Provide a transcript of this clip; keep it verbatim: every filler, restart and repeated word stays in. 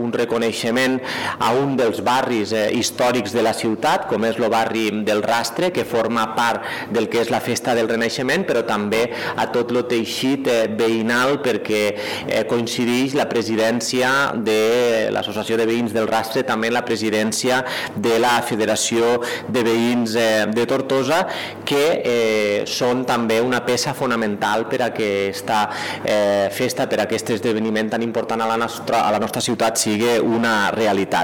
un reconeixement a un dels barris eh, històrics de la ciutat, com és el barri del Rastre, que forma part del que és la Festa del Renaixement, però també a tot el teixit eh, veïnal, perquè eh, coincideix la presidència de l'Associació de Veïns del Rastre, també la presidència de la Federació de Veïns eh, de Tortosa, que eh, són també una peça fonamental per a aquesta eh, festa, per a aquest esdeveniment tan important a la nostra, a la nostra ciutat sigui una realitat.